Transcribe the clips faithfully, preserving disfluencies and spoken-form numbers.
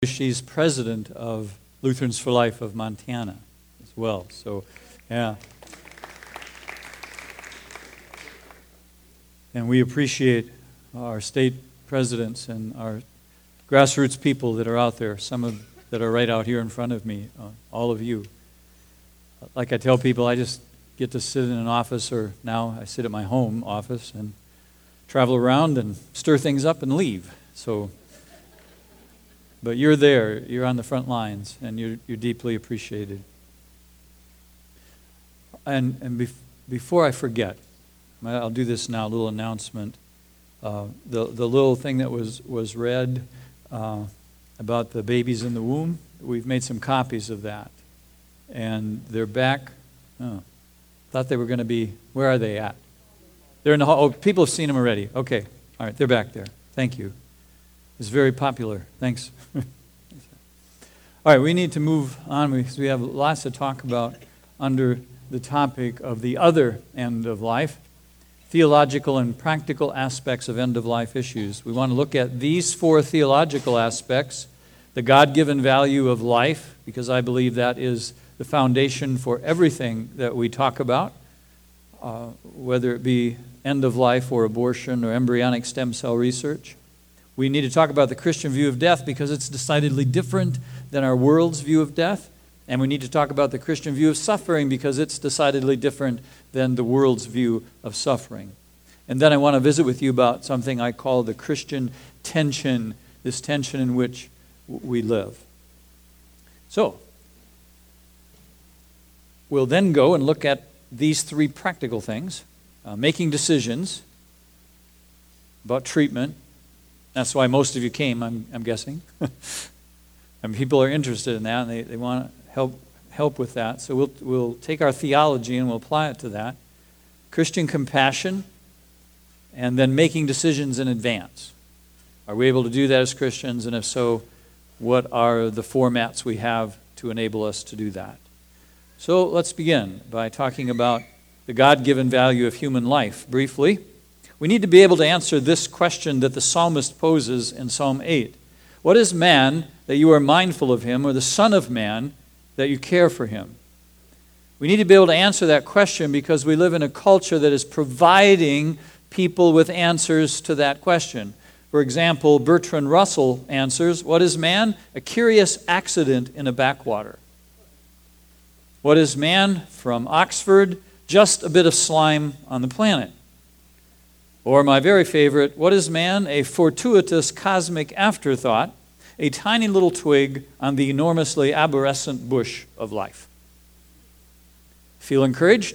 She's president of Lutherans for Life of Montana as well. So, yeah. And we appreciate our state presidents and our grassroots people that are out there, some of that are right out here in front of me, uh, all of you. Like I tell people, I just get to sit in an office, or now I sit at my home office and travel around and stir things up and leave. So, but you're there, you're on the front lines, and you're, you're deeply appreciated. And, and bef- before I forget, I'll do this now, a little announcement. Uh, the, the little thing that was, was read uh, about the babies in the womb, we've made some copies of that. And they're back. Oh, thought they were going to be, where are they at? They're in the hall. Oh, people have seen them already. Okay, all right, they're back there. Thank you. It's very popular. Thanks. All right, we need to move on because we have lots to talk about under the topic of the other end of life, theological and practical aspects of end-of-life issues. We want to look at these four theological aspects: the God-given value of life, because I believe that is the foundation for everything that we talk about, uh, whether it be end-of-life or abortion or embryonic stem cell research. We need to talk about the Christian view of death because it's decidedly different than our world's view of death. And we need to talk about the Christian view of suffering because it's decidedly different than the world's view of suffering. And then I want to visit with you about something I call the Christian tension, this tension in which we live. So, we'll then go and look at these three practical things: uh, making decisions about treatment. That's why most of you came, I'm, I'm guessing. And people are interested in that, and they, they want to help help with that. So we'll we'll take our theology and we'll apply it to that. Christian compassion, and then making decisions in advance. Are we able to do that as Christians? And if so, what are the formats we have to enable us to do that? So let's begin by talking about the God-given value of human life briefly. We need to be able to answer this question that the psalmist poses in Psalm eight. What is man that you are mindful of him, or the son of man that you care for him? We need to be able to answer that question because we live in a culture that is providing people with answers to that question. For example, Bertrand Russell answers, what is man? A curious accident in a backwater. What is man? From Oxford, just a bit of slime on the planet. Or my very favorite, what is man? A fortuitous cosmic afterthought, a tiny little twig on the enormously arborescent bush of life. Feel encouraged?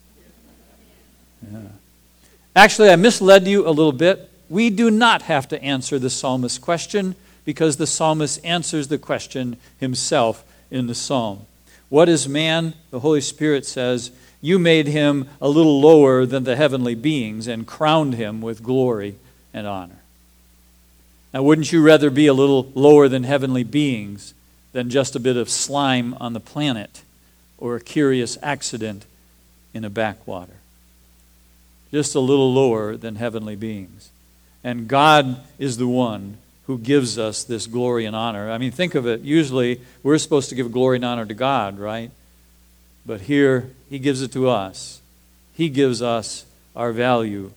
Yeah. Actually, I misled you a little bit. We do not have to answer the psalmist's question because the psalmist answers the question himself in the psalm. What is man? The Holy Spirit says, you made him a little lower than the heavenly beings and crowned him with glory and honor. Now, wouldn't you rather be a little lower than heavenly beings than just a bit of slime on the planet or a curious accident in a backwater? Just a little lower than heavenly beings. And God is the one who gives us this glory and honor. I mean, think of it. Usually, we're supposed to give glory and honor to God, right? But here, He gives it to us. He gives us our value.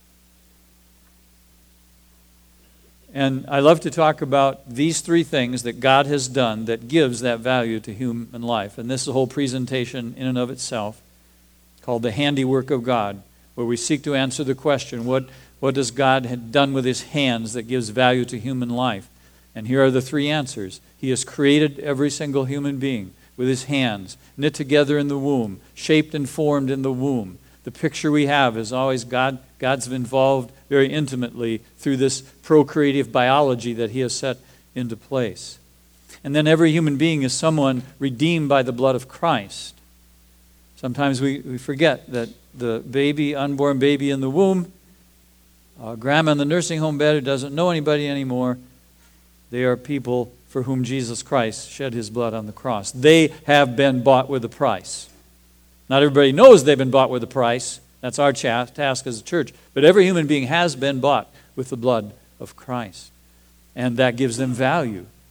And I love to talk about these three things that God has done that gives that value to human life. And this is a whole presentation in and of itself called The Handiwork of God, where we seek to answer the question, what, what does God have done with His hands that gives value to human life? And here are the three answers. He has created every single human being with His hands, knit together in the womb, shaped and formed in the womb. The picture we have is always God. God's involved very intimately through this procreative biology that He has set into place. And then every human being is someone redeemed by the blood of Christ. Sometimes we, we forget that the baby, unborn baby in the womb, uh, grandma in the nursing home bed who doesn't know anybody anymore, they are people for whom Jesus Christ shed His blood on the cross. They have been bought with a price. Not everybody knows they've been bought with a price. That's our task as a church. But every human being has been bought with the blood of Christ. And that gives them value.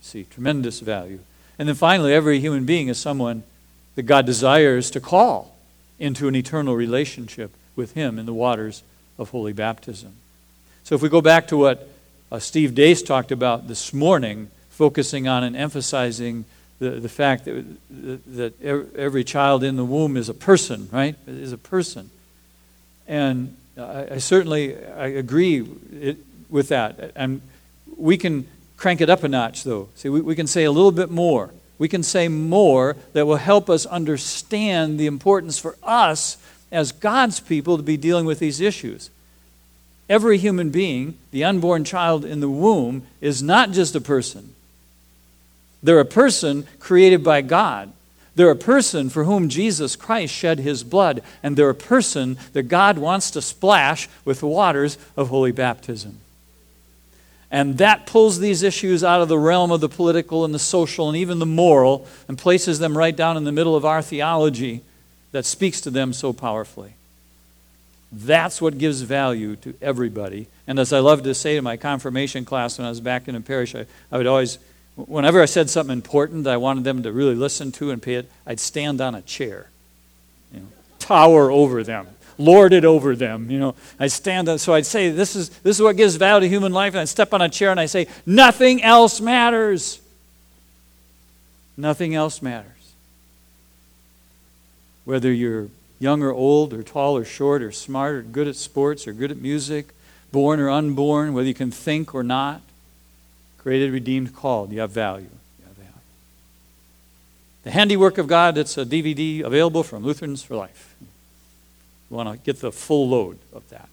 See, tremendous value. And then finally, every human being is someone that God desires to call into an eternal relationship with Him in the waters of holy baptism. So if we go back to what uh, Steve Dace talked about this morning, focusing on and emphasizing the, the fact that, that every child in the womb is a person, right? Is a person. And I, I certainly I agree it, with that. And we can crank it up a notch, though. See, we, we can say a little bit more. We can say more that will help us understand the importance for us as God's people to be dealing with these issues. Every human being, the unborn child in the womb, is not just a person. They're a person created by God. They're a person for whom Jesus Christ shed His blood. And they're a person that God wants to splash with the waters of holy baptism. And that pulls these issues out of the realm of the political and the social and even the moral and places them right down in the middle of our theology that speaks to them so powerfully. That's what gives value to everybody. And as I loved to say to my confirmation class when I was back in the parish, I, I would always, whenever I said something important that I wanted them to really listen to and pay it, I'd stand on a chair, you know, tower over them. Lord it over them, you know. I stand up, so I'd say, this is this is what gives value to human life, and I'd step on a chair and I say, nothing else matters. Nothing else matters. Whether you're young or old, or tall or short, or smart, or good at sports, or good at music, born or unborn, whether you can think or not, created, redeemed, called, you have value. You have value. The Handiwork of God, it's a D V D available from Lutherans for Life. You want to get the full load of that.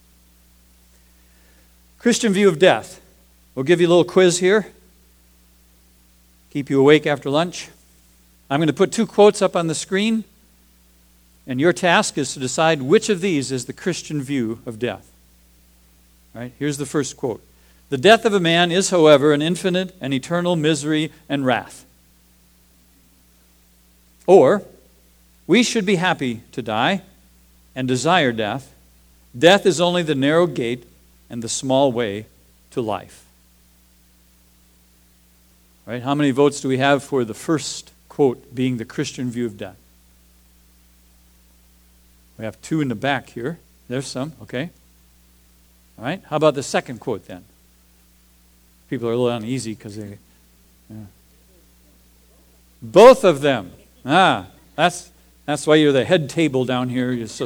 Christian view of death. We'll give you a little quiz here. Keep you awake after lunch. I'm going to put two quotes up on the screen, and your task is to decide which of these is the Christian view of death. All right, here's the first quote. The death of a man is, however, an infinite and eternal misery and wrath. Or, we should be happy to die and desire death. Death is only the narrow gate and the small way to life. Right? How many votes do we have for the first quote being the Christian view of death? We have two in the back here. There's some, okay. All right, how about the second quote then? People are a little uneasy because they... Yeah. Both of them. Ah, that's... That's why you're the head table down here. You're so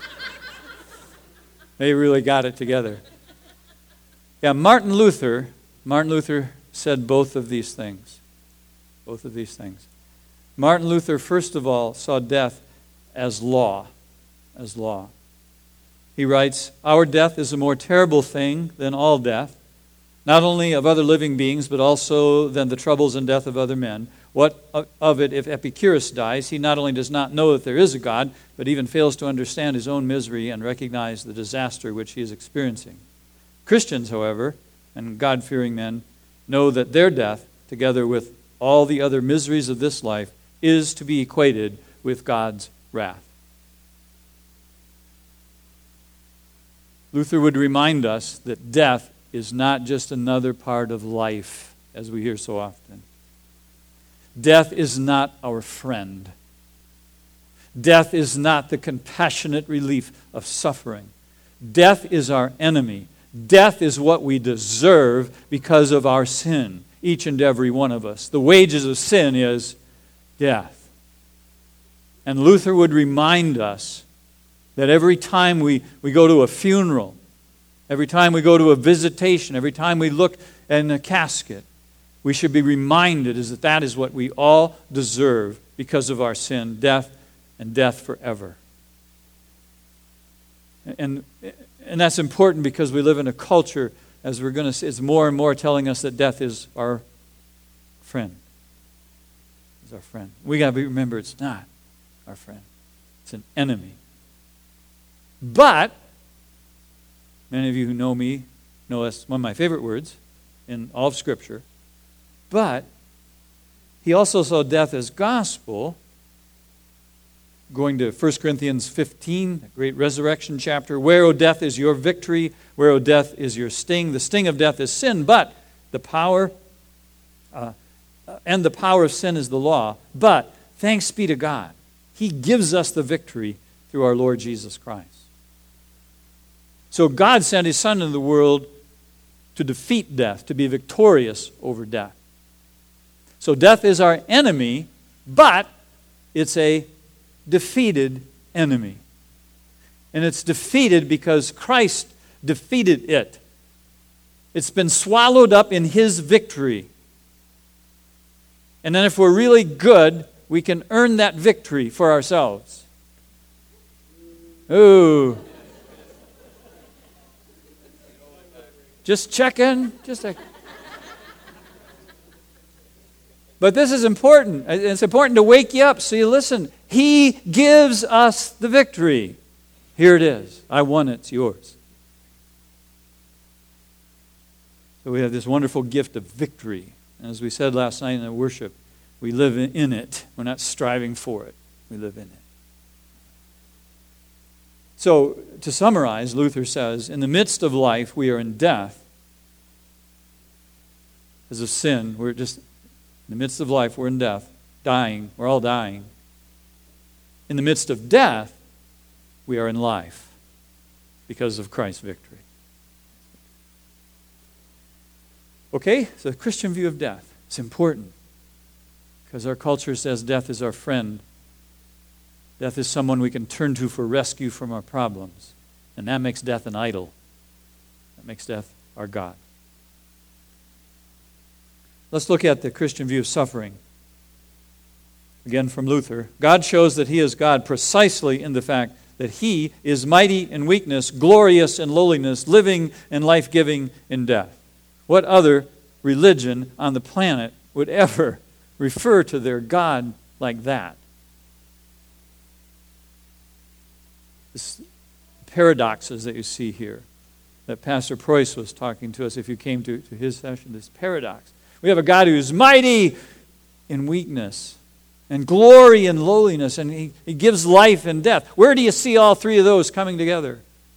they really got it together. Yeah, Martin Luther, Martin Luther said both of these things. Both of these things. Martin Luther, first of all, saw death as law, as law. He writes, our death is a more terrible thing than all death, not only of other living beings, but also than the troubles and death of other men. What of it if Epicurus dies? He not only does not know that there is a God, but even fails to understand his own misery and recognize the disaster which he is experiencing. Christians, however, and God-fearing men, know that their death, together with all the other miseries of this life, is to be equated with God's wrath. Luther would remind us that death is not just another part of life, as we hear so often. Death is not our friend. Death is not the compassionate relief of suffering. Death is our enemy. Death is what we deserve because of our sin, each and every one of us. The wages of sin is death. And Luther would remind us that every time we, we go to a funeral, every time we go to a visitation, every time we look in a casket, we should be reminded is that that is what we all deserve because of our sin, death and death forever. And, and that's important because we live in a culture, as we're going to see, it's more and more telling us that death is our friend. Is our friend. We got to remember it's not our friend. It's an enemy. But, many of you who know me know that's one of my favorite words in all of Scripture. But he also saw death as gospel. Going to First Corinthians fifteen, a great resurrection chapter. Where, O death, is your victory? Where, O death, is your sting? The sting of death is sin, but the power uh, and the power of sin is the law. But thanks be to God, He gives us the victory through our Lord Jesus Christ. So God sent His Son into the world to defeat death, to be victorious over death. So death is our enemy, but it's a defeated enemy. And it's defeated because Christ defeated it. It's been swallowed up in His victory. And then if we're really good, we can earn that victory for ourselves. Ooh. Just checking. Just a... But this is important. It's important to wake you up so you listen. He gives us the victory. Here it is. I won it. It's yours. So we have this wonderful gift of victory. And as we said last night in the worship, we live in it. We're not striving for it. We live in it. So, to summarize, Luther says, in the midst of life, we are in death. As of sin, we're just, in the midst of life, we're in death. Dying. We're all dying. In the midst of death, we are in life because of Christ's victory. Okay, so the Christian view of death. It's important because our culture says death is our friend. Death is someone we can turn to for rescue from our problems. And that makes death an idol. That makes death our God. Let's look at the Christian view of suffering. Again from Luther. God shows that He is God precisely in the fact that He is mighty in weakness, glorious in lowliness, living and life-giving in death. What other religion on the planet would ever refer to their God like that? This paradoxes that you see here, that Pastor Preuss was talking to us if you came to, to his session, this paradox. We have a God who is mighty in weakness and glory in lowliness, and he, he gives life and death. Where do you see all three of those coming together?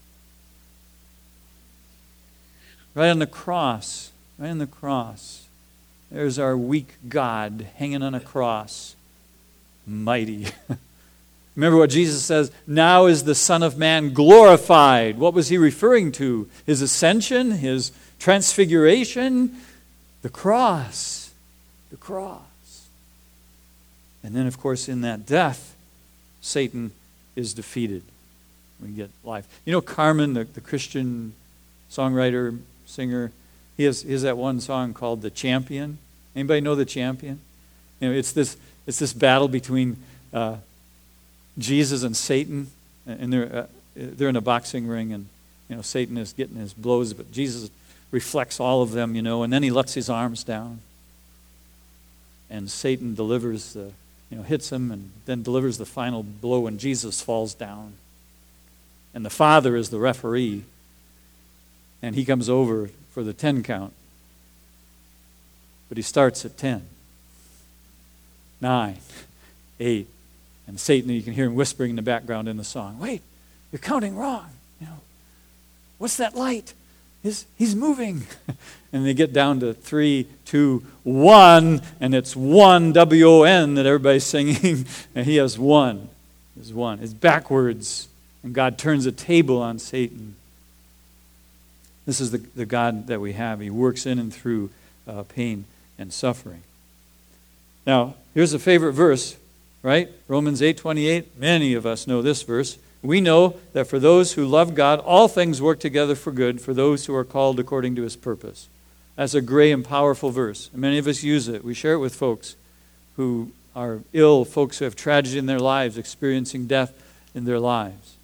Right on the cross. Right on the cross. There's our weak God hanging on a cross. Mighty. Remember what Jesus says, now is the Son of Man glorified. What was He referring to? His ascension? His transfiguration? The cross. The cross. And then, of course, in that death, Satan is defeated. We get life. You know Carmen, the, the Christian songwriter, singer, he has, he has that one song called The Champion. Anybody know The Champion? You know, it's this, it's this battle between uh, Jesus and Satan, and they're uh, they're in a boxing ring, and you know Satan is getting his blows, but Jesus reflects all of them, you know, and then he lets his arms down, and Satan delivers the, you know, hits him, and then delivers the final blow, and Jesus falls down, and the Father is the referee, and he comes over for the ten count, but he starts at ten, nine, eight. And Satan, you can hear him whispering in the background in the song, wait, you're counting wrong. You know, what's that light? He's, he's moving. And they get down to three, two, one, and it's one, W O N, that everybody's singing. And he has one. There's one. It's backwards. And God turns a table on Satan. This is the, the God that we have. He works in and through uh, pain and suffering. Now, here's a favorite verse. Right? Romans eight twenty-eight. Many of us know this verse. We know that for those who love God, all things work together for good for those who are called according to His purpose. That's a great and powerful verse. And many of us use it. We share it with folks who are ill, folks who have tragedy in their lives, experiencing death in their lives.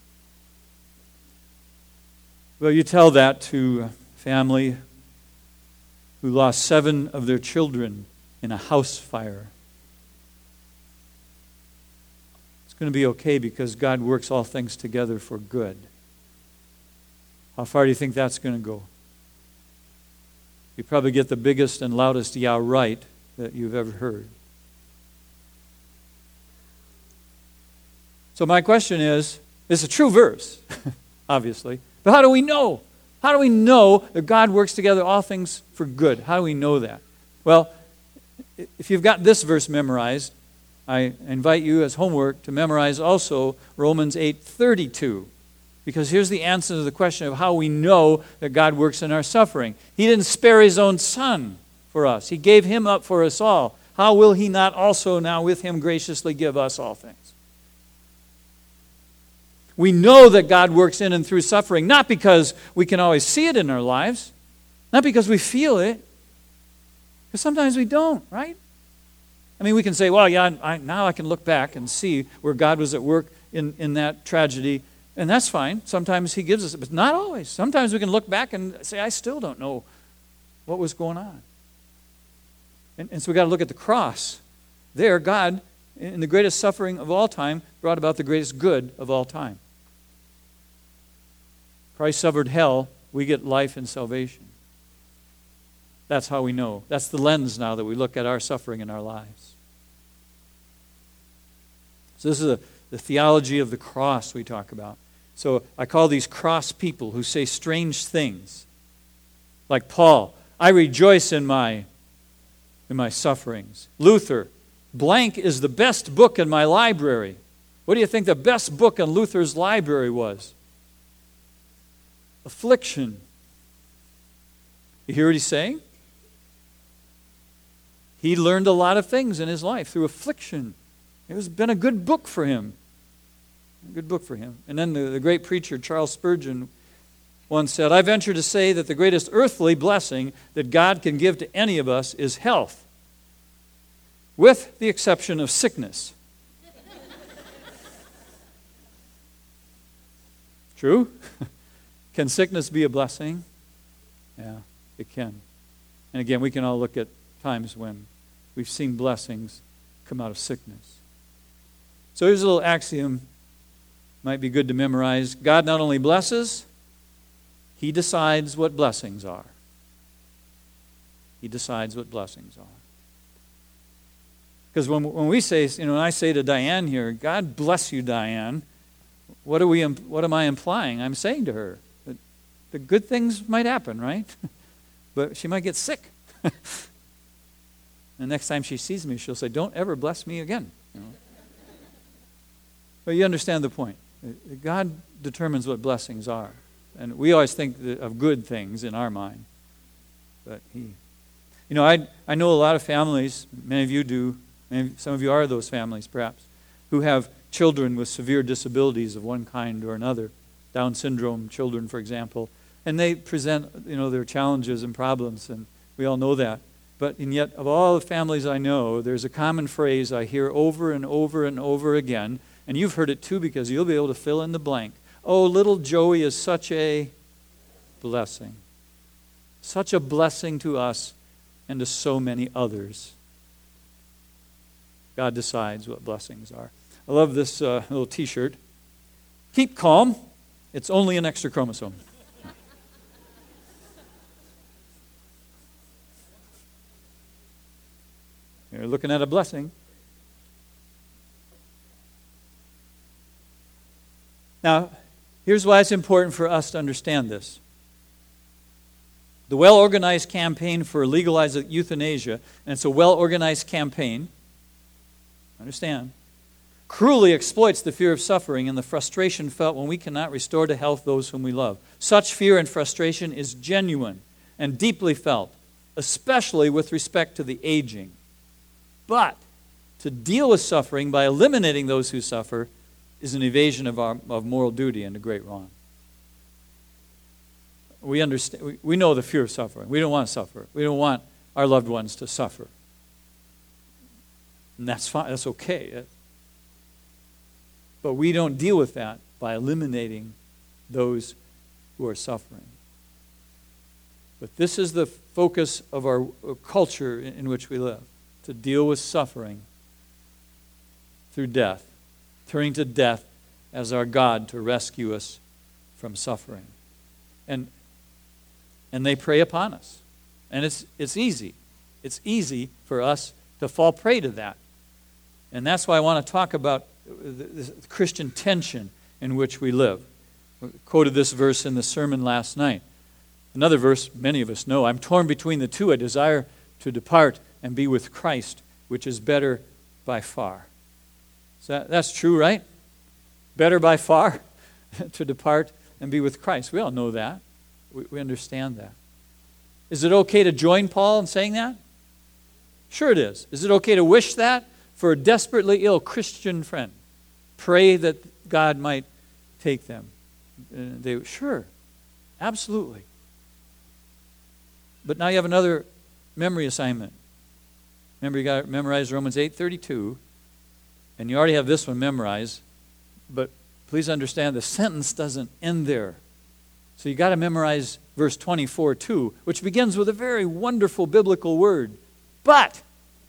Well, you tell that to a family who lost seven of their children in a house fire. Going to be okay because God works all things together for good. How far do you think that's going to go? You probably get the biggest and loudest "yeah, right" that you've ever heard. So my question is, it's a true verse, obviously, but how do we know? How do we know that God works together all things for good? How do we know that? Well, if you've got this verse memorized, I invite you as homework to memorize also Romans eight thirty-two. Because here's the answer to the question of how we know that God works in our suffering. He didn't spare his own son for us. He gave him up for us all. How will he not also now with him graciously give us all things? We know that God works in and through suffering, not because we can always see it in our lives, not because we feel it, because sometimes we don't, right? I mean, we can say, well, yeah, I, now I can look back and see where God was at work in, in that tragedy. And that's fine. Sometimes he gives us it, but not always. Sometimes we can look back and say, I still don't know what was going on. And, and so we've got to look at the cross. There, God, in the greatest suffering of all time, brought about the greatest good of all time. Christ suffered hell. We get life and salvation. That's how we know. That's the lens now that we look at our suffering in our lives. So this is a, the theology of the cross we talk about. So I call these cross people who say strange things. Like Paul, I rejoice in my, in my sufferings. Luther, blank is the best book in my library. What do you think the best book in Luther's library was? Affliction. You hear what he's saying? He learned a lot of things in his life through affliction. It has been a good book for him. A good book for him. And then the, the great preacher Charles Spurgeon once said, I venture to say that the greatest earthly blessing that God can give to any of us is health, with the exception of sickness. True? Can sickness be a blessing? Yeah, it can. And again, we can all look at times when we've seen blessings come out of sickness. So here's a little axiom. Might be good to memorize. God not only blesses, he decides what blessings are. He decides what blessings are. Because when, when we say, you know, when I say to Diane here, God bless you, Diane, what are we? What am I implying? I'm saying to her that the good things might happen, right? But she might get sick. The next time she sees me, she'll say, don't ever bless me again. You know? But you understand the point. God determines what blessings are. And we always think of good things in our mind. But he... You know, I I know a lot of families, many of you do, maybe some of you are those families perhaps, who have children with severe disabilities of one kind or another. Down syndrome children, for example. And they present, you know, their challenges and problems, and we all know that. But and yet, of all the families I know, there's a common phrase I hear over and over and over again, and you've heard it too because you'll be able to fill in the blank. Oh, little Joey is such a blessing. Such a blessing to us and to so many others. God decides what blessings are. I love this uh, little t-shirt. Keep calm. It's only an extra chromosome. You're looking at a blessing. Now, here's why it's important for us to understand this. The well-organized campaign for legalized euthanasia, and it's a well-organized campaign, understand, cruelly exploits the fear of suffering and the frustration felt when we cannot restore to health those whom we love. Such fear and frustration is genuine and deeply felt, especially with respect to the aging. But to deal with suffering by eliminating those who suffer is an evasion of our of moral duty and a great wrong. We understand. We, we know the fear of suffering. We don't want to suffer. We don't want our loved ones to suffer. And that's fine. That's okay. But we don't deal with that by eliminating those who are suffering. But this is the focus of our culture in which we live, to deal with suffering through death, turning to death as our God to rescue us from suffering. And and they prey upon us. And it's it's easy. It's easy for us to fall prey to that. And that's why I want to talk about the Christian tension in which we live. I quoted this verse in the sermon last night. Another verse many of us know. I'm torn between the two. I desire to depart and be with Christ. which is better by far. So that, that's true, right? Better by far to depart and be with Christ. We all know that. We, we understand that. Is it okay to join Paul in saying that? Sure it is. Is it okay to wish that for a desperately ill Christian friend? Pray that God might take them. Uh, they, sure, absolutely. But now you have another memory assignment. Remember, you got to memorize Romans eight thirty-two, and you already have this one memorized, but please understand the sentence doesn't end there. So you got to memorize verse twenty-four too, which begins with a very wonderful biblical word. But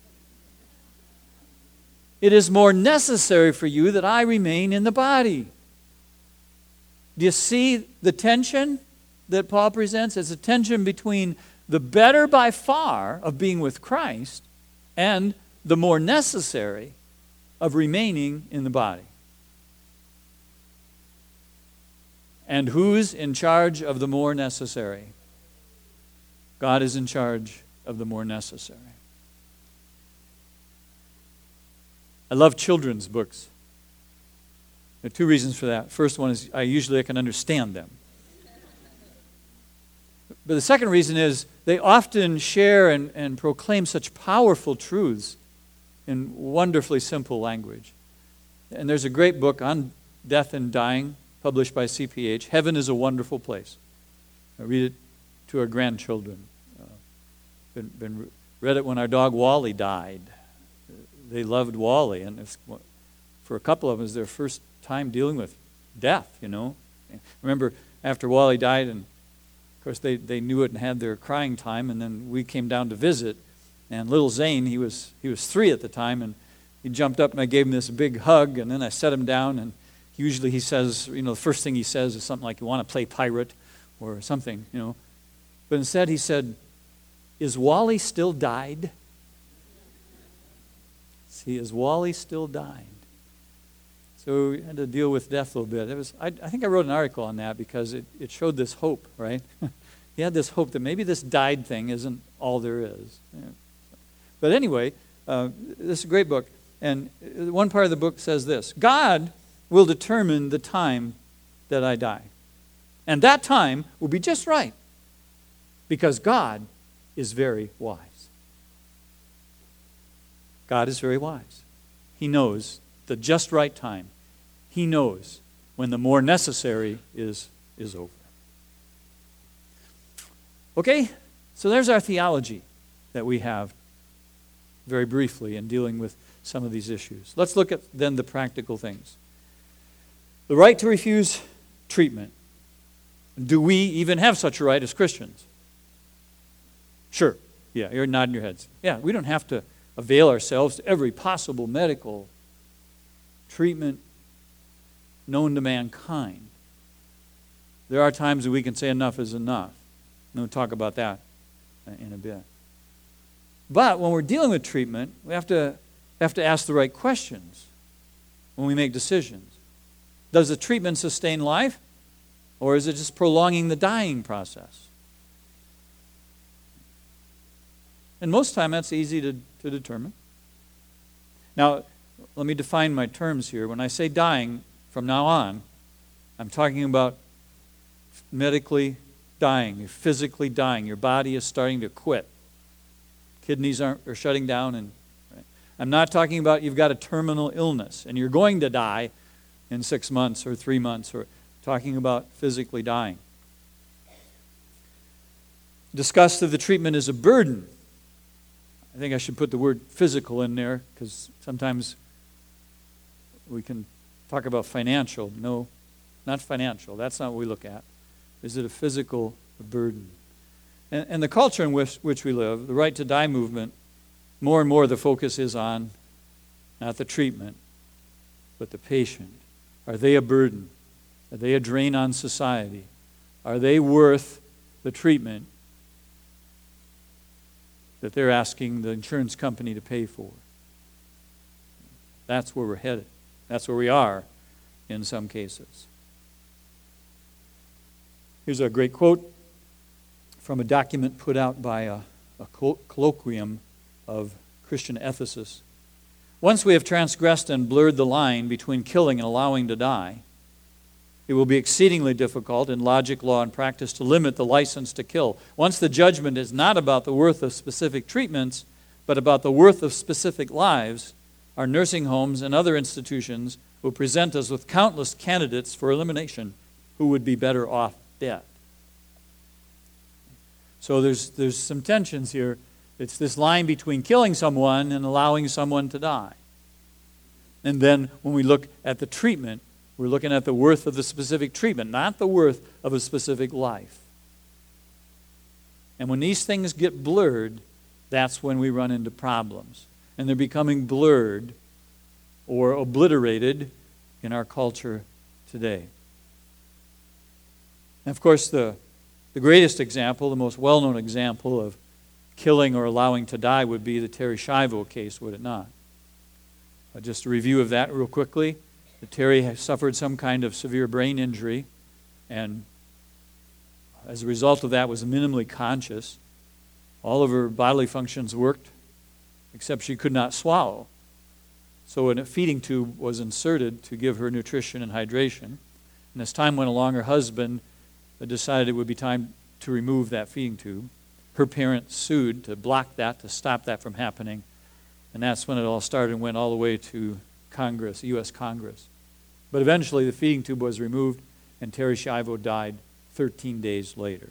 it is more necessary for you that I remain in the body. Do you see the tension that Paul presents? It's a tension between the better by far of being with Christ and the more necessary of remaining in the body. And who's in charge of the more necessary? God is in charge of the more necessary. I love children's books. There are two reasons for that. First one is I usually I can understand them. But the second reason is they often share and, and proclaim such powerful truths in wonderfully simple language. And there's a great book on death and dying, published by C P H. Heaven is a Wonderful Place. I read it to our grandchildren. Uh, been, been read it when our dog Wally died. They loved Wally, and it's, for a couple of them, it was their first time dealing with death, you know. Remember, after Wally died, and of course they, they knew it and had their crying time, and then we came down to visit, and little Zane, he was he was three at the time, and he jumped up and I gave him this big hug, and then I set him down, and usually he says, you know, the first thing he says is something like, you want to play pirate, or something, you know. But instead he said, is Wally still died? See, is Wally still died? So we had to deal with death a little bit. It was, I, I think I wrote an article on that because it, it showed this hope, right? He had this hope that maybe this died thing isn't all there is. Yeah. But anyway, uh, this is a great book. And one part of the book says this: God will determine the time that I die. And that time will be just right because God is very wise. God is very wise. He knows the just right time. He knows when the more necessary is, is over. Okay, so there's our theology that we have very briefly in dealing with some of these issues. Let's look at then the practical things. The right to refuse treatment. Do we even have such a right as Christians? Sure. Yeah, you're nodding your heads. Yeah, we don't have to avail ourselves to every possible medical treatment known to mankind. There are times that we can say enough is enough. And we'll talk about that in a bit. But when we're dealing with treatment, we have to have to ask the right questions when we make decisions. Does the treatment sustain life, or is it just prolonging the dying process? And most of the time that's easy to, to determine. Now, let me define my terms here. When I say dying, from now on, I'm talking about medically dying. You're physically dying. Your body is starting to quit. Kidneys aren't, are shutting down. And right? I'm not talking about you've got a terminal illness and you're going to die in six months or three months. Or talking about physically dying. Disgust of the treatment is a burden. I think I should put the word physical in there because sometimes we can talk about financial. No, not financial. That's not what we look at. Is it a physical burden? And, and the culture in which, which we live, the Right to Die movement, more and more the focus is on not the treatment, but the patient. Are they a burden? Are they a drain on society? Are they worth the treatment that they're asking the insurance company to pay for? That's where we're headed. That's where we are in some cases. Here's a great quote from a document put out by a, a colloquium of Christian ethicists. Once we have transgressed and blurred the line between killing and allowing to die, it will be exceedingly difficult in logic, law, and practice to limit the license to kill. Once the judgment is not about the worth of specific treatments, but about the worth of specific lives, our nursing homes and other institutions will present us with countless candidates for elimination who would be better off dead. So there's, there's some tensions here. It's this line between killing someone and allowing someone to die. And then when we look at the treatment, we're looking at the worth of the specific treatment, not the worth of a specific life. And when these things get blurred, that's when we run into problems. And they're becoming blurred or obliterated in our culture today. And of course, the, the greatest example, the most well-known example of killing or allowing to die would be the Terri Schiavo case, would it not? Uh, just a review of that real quickly. Terri has suffered some kind of severe brain injury, and as a result of that was minimally conscious. All of her bodily functions worked, except she could not swallow. So a feeding tube was inserted to give her nutrition and hydration. And as time went along, her husband decided it would be time to remove that feeding tube. Her parents sued to block that, to stop that from happening. And that's when it all started and went all the way to Congress, U S Congress. But eventually the feeding tube was removed, and Terri Schiavo died thirteen days later.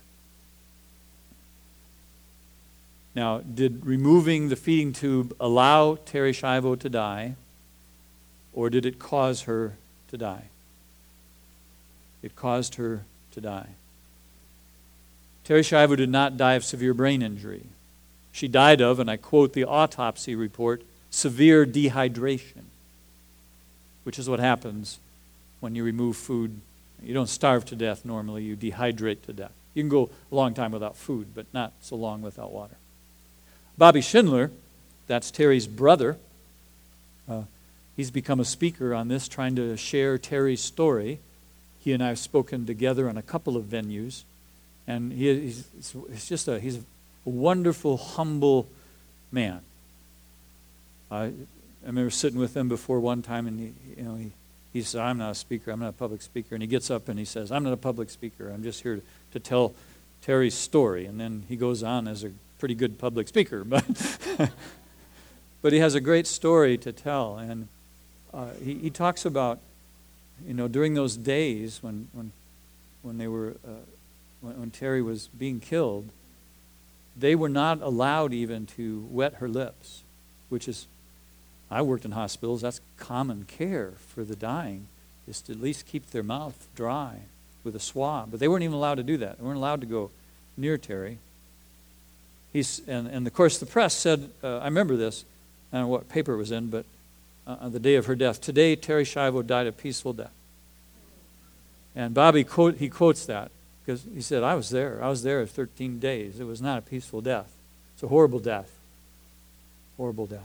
Now, did removing the feeding tube allow Terri Schiavo to die, or did it cause her to die? It caused her to die. Terri Schiavo did not die of severe brain injury. She died of, and I quote the autopsy report, severe dehydration, which is what happens when you remove food. You don't starve to death normally, you dehydrate to death. You can go a long time without food, but not so long without water. Bobby Schindler, that's Terri's brother, uh, he's become a speaker on this, trying to share Terri's story. He and I have spoken together on a couple of venues, and he, he's, he's just a he's a wonderful, humble man. I, I remember sitting with him before one time, and he, you know, he, he said, "I'm not a speaker. I'm not a public speaker." And he gets up and he says, "I'm not a public speaker. I'm just here to, to tell Terri's story." And then he goes on as a pretty good public speaker, but but he has a great story to tell. And uh, he, he talks about, you know, during those days when when when they were uh, when, when Terri was being killed, they were not allowed even to wet her lips, which is, I worked in hospitals, that's common care for the dying, is to at least keep their mouth dry with a swab. But they weren't even allowed to do that. They weren't allowed to go near Terri. He's, and, and of course the press said, uh, I remember this, I don't know what paper it was in, but uh, on the day of her death, "Today Terri Schiavo died a peaceful death." And Bobby, quote, he quotes that, because he said, I was there. I was there thirteen days. It was not a peaceful death. It's a horrible death. Horrible death.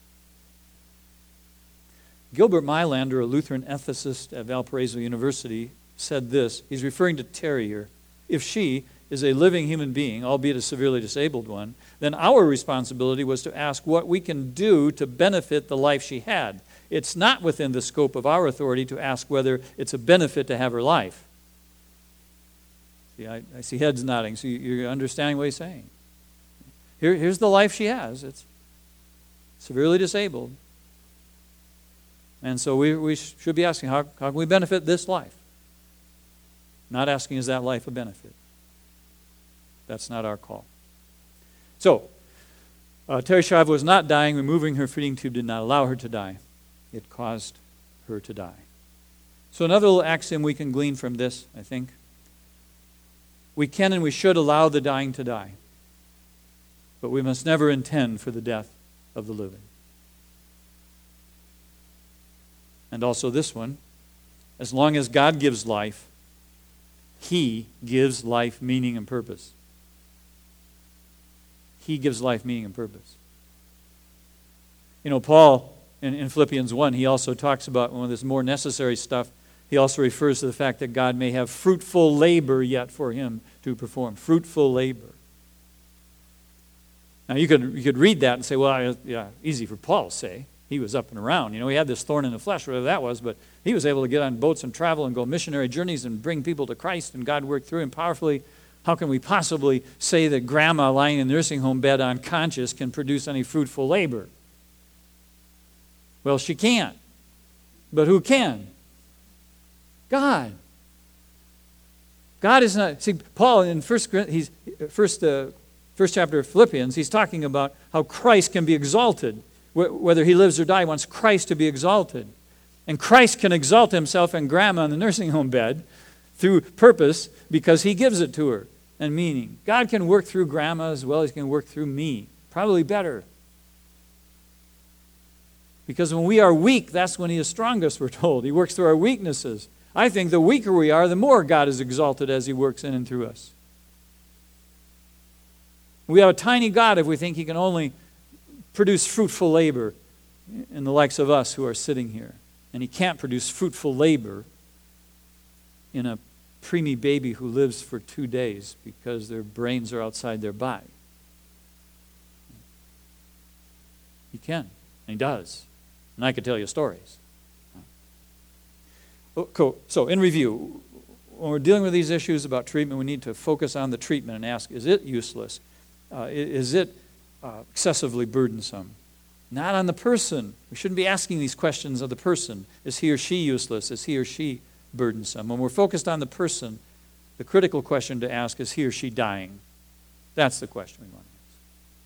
Gilbert Mylander, a Lutheran ethicist at Valparaiso University, said this. He's referring to Terri here. "If she is a living human being, albeit a severely disabled one, then our responsibility was to ask what we can do to benefit the life she had. It's not within the scope of our authority to ask whether it's a benefit to have her life." See, I, I see heads nodding, so you're understanding what he's saying. Here, here's the life she has. It's severely disabled. And so we, we should be asking, how, how can we benefit this life? Not asking, is that life a benefit? That's not our call. So, uh, Terri Schiavo was not dying. Removing her feeding tube did not allow her to die. It caused her to die. So another little axiom we can glean from this, I think. We can and we should allow the dying to die. But we must never intend for the death of the living. And also this one, as long as God gives life, He gives life meaning and purpose. He gives life meaning and purpose. You know, Paul, in, in Philippians one, he also talks about one of this more necessary stuff. He also refers to the fact that God may have fruitful labor yet for him to perform. Fruitful labor. Now, you could, you could read that and say, well, yeah, easy for Paul to say. He was up and around. You know, he had this thorn in the flesh, whatever that was, but he was able to get on boats and travel and go missionary journeys and bring people to Christ, and God worked through him powerfully. How can we possibly say that grandma lying in the nursing home bed unconscious can produce any fruitful labor? Well, she can't. But who can? God. God is not... See, Paul in first, he's, first, uh, first chapter of Philippians, he's talking about how Christ can be exalted. Whether he lives or dies, he wants Christ to be exalted. And Christ can exalt himself and grandma in the nursing home bed through purpose because he gives it to her and meaning. God can work through grandma as well as he can work through me. Probably better. Because when we are weak, that's when he is strongest, we're told. He works through our weaknesses. I think the weaker we are, the more God is exalted as he works in and through us. We have a tiny God if we think he can only produce fruitful labor in the likes of us who are sitting here. And he can't produce fruitful labor in a preemie baby who lives for two days because their brains are outside their body. He can, and he does. And I could tell you stories. Oh, cool. So, in review, when we're dealing with these issues about treatment, we need to focus on the treatment and ask, is it useless? Uh, is it uh, excessively burdensome? Not on the person. We shouldn't be asking these questions of the person. Is he or she useless? Is he or she burdensome? When we're focused on the person, the critical question to ask is he or she dying? That's the question we want to ask.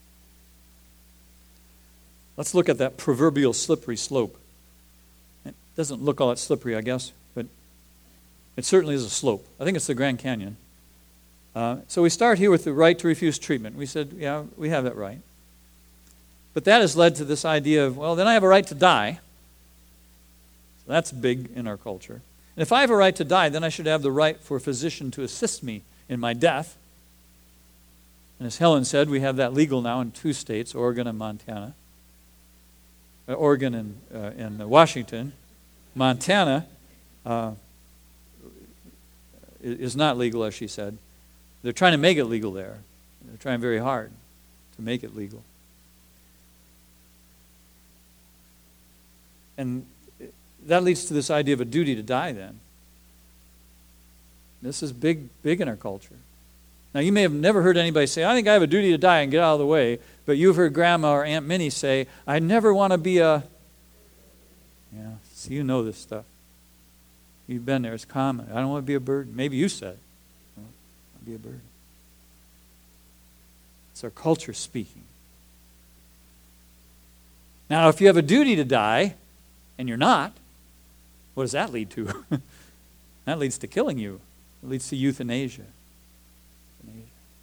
Let's look at that proverbial slippery slope. It doesn't look all that slippery, I guess, but it certainly is a slope. I think it's the Grand Canyon. Uh, so we start here with the right to refuse treatment. We said, yeah, we have that right. But that has led to this idea of, well, then I have a right to die. So that's big in our culture. And if I have a right to die, then I should have the right for a physician to assist me in my death. And as Helen said, we have that legal now in two states, Oregon and Montana. Uh, Oregon and, uh, and Washington. Montana uh, is not legal, as she said. They're trying to make it legal there. They're trying very hard to make it legal. And that leads to this idea of a duty to die then. This is big, big in our culture. Now, you may have never heard anybody say, I think I have a duty to die and get out of the way, but you've heard Grandma or Aunt Minnie say, I never want to be a... Yeah, so you know this stuff. You've been there. It's common. I don't want to be a burden. Maybe you said, I don't want to be a burden. It's our culture speaking. Now, if you have a duty to die, and you're not, what does that lead to? That leads to killing you. It leads to euthanasia. euthanasia.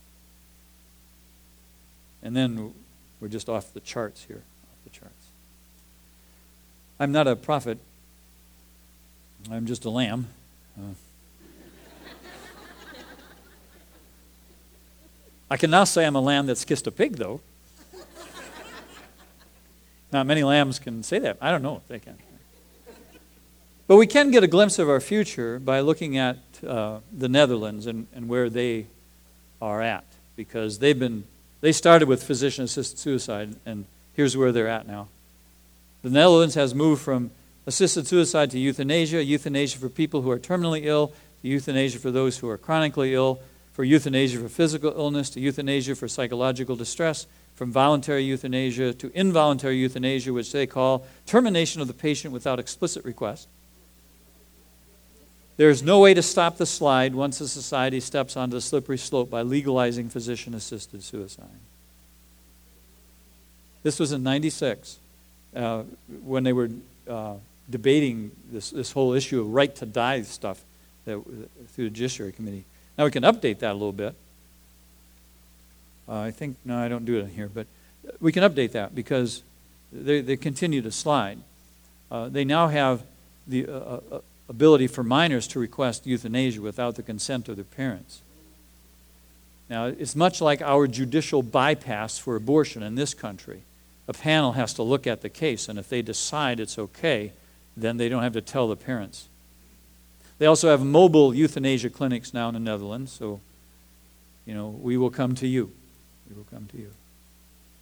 And then we're just off the charts here. Off the charts. I'm not a prophet. I'm just a lamb. Uh, I can now say I'm a lamb that's kissed a pig, though. Not many lambs can say that. I don't know if they can. But we can get a glimpse of our future by looking at uh, the Netherlands and, and where they are at. Because they've been, they started with physician-assisted suicide, and here's where they're at now. The Netherlands has moved from assisted suicide to euthanasia, euthanasia for people who are terminally ill, to euthanasia for those who are chronically ill, for euthanasia for physical illness, to euthanasia for psychological distress, from voluntary euthanasia to involuntary euthanasia, which they call termination of the patient without explicit request. There's no way to stop the slide once a society steps onto the slippery slope by legalizing physician-assisted suicide. This was in ninety-six, uh, when they were uh, debating this, this whole issue of right to die stuff that, through the Judiciary Committee. Now we can update that a little bit. Uh, I think, no, I don't do it in here, but we can update that because they, they continue to slide. Uh, they now have the uh, uh, ability for minors to request euthanasia without the consent of their parents. Now, it's much like our judicial bypass for abortion in this country. A panel has to look at the case, and if they decide it's okay, then they don't have to tell the parents. They also have mobile euthanasia clinics now in the Netherlands, so, you know, we will come to you. We will come to you.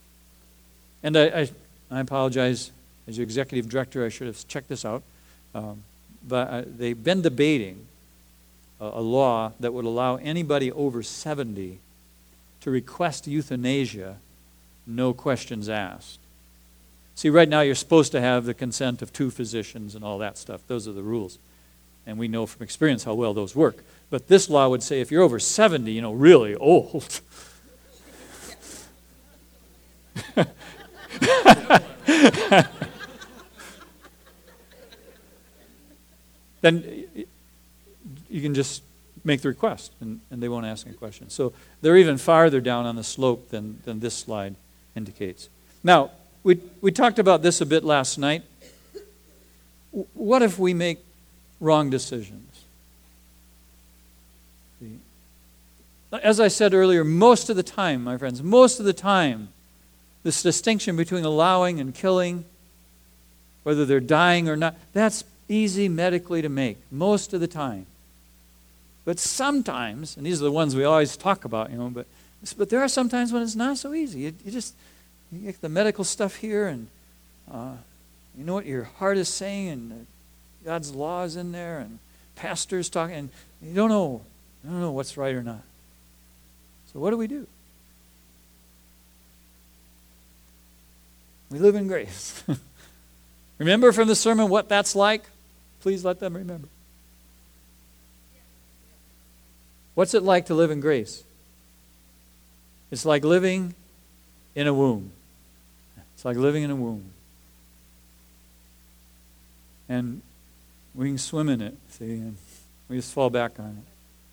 And I, I, I apologize, as your executive director, I should have checked this out. Um, but uh, they've been debating a, a law that would allow anybody over seventy to request euthanasia, no questions asked. See, right now you're supposed to have the consent of two physicians and all that stuff. Those are the rules. And we know from experience how well those work. But this law would say if you're over seventy, you know, really old, then you can just make the request, and, and they won't ask any questions. So they're even farther down on the slope than, than this slide indicates. Now, we, we talked about this a bit last night. What if we make wrong decisions? As I said earlier, most of the time, my friends, most of the time, this distinction between allowing and killing, whether they're dying or not, that's easy medically to make, most of the time. But sometimes, and these are the ones we always talk about, you know, but but there are some times when it's not so easy. You, you just you get the medical stuff here, and uh, you know what your heart is saying, and God's law is in there, and pastors talking, and you don't know, you don't know what's right or not. So what do we do? We live in grace. Remember from the sermon what that's like? Please let them remember. What's it like to live in grace? It's like living in a womb. It's like living in a womb. And we can swim in it, see, and we just fall back on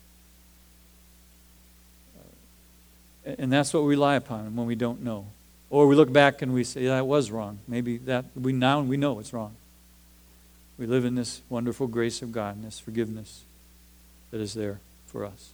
it. And that's what we rely upon when we don't know. Or we look back and we say, yeah, that was wrong. Maybe that we now we know it's wrong. We live in this wonderful grace of God and this forgiveness that is there for us.